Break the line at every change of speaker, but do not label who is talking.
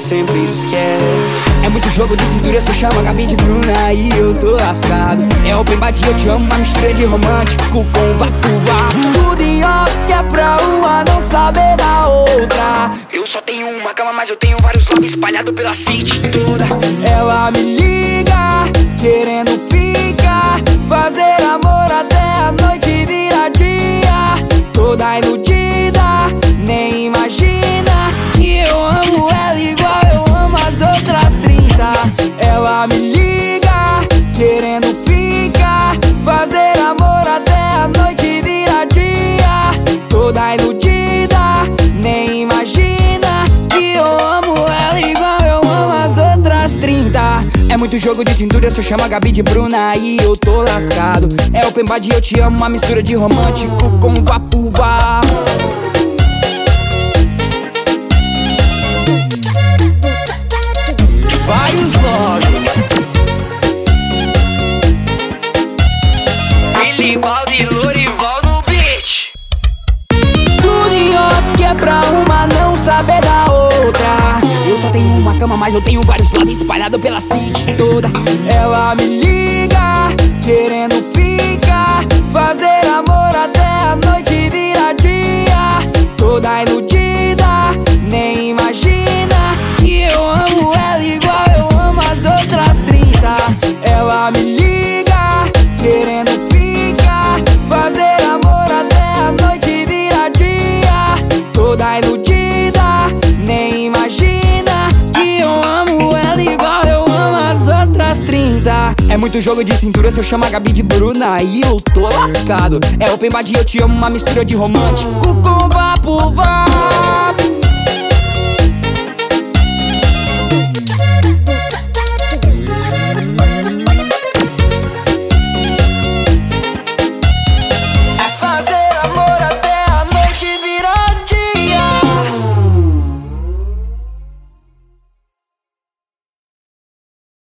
sempre esquece. É muito jogo de cintura, cê chama Gabi de Bruna e eu tô lascado. É open bar de eu te amo, uma mistura de romântico com vapo. Tudo em off que é pra uma não saber da outra. Eu só tenho uma cama, mas eu tenho vários love espalhado pela city toda. Ela me liga, querendo ficar, fazer amor até a noite virar dia. Toda iludida, nem imagina que eu amo ela igual eu amo as outras 30. Ela me liga, querendo ficar, fazer amor até a noite virar dia. Toda iludida, nem imagina que eu amo ela igual eu amo as outras 30. É muito jogo de cintura, se eu chamo a Gabi de Bruna e eu tô lascado. É open bar de eu te amo, uma mistura de romântico com vapuva. Vários lojas. Filibaldi e Lorival no beat. Tudo em off que é pra uma não saber da outra. Eu só tenho uma cama, mas eu tenho vários lados espalhados pela city toda. Ela me liga, querendo ficar, fazer amor até a noite virar dia. Toda iludida, nem imagina que eu amo ela igual eu amo as outras 30. Ela me liga, querendo ficar, fazer amor até a noite virar dia. Toda iludida, nem imagina que eu amo ela igual eu amo as outras 30. É muito jogo de cintura, se eu chamo a Gabi de Bruna e eu tô lascado. É open bar de eu te amo, uma mistura de romântico com vapo.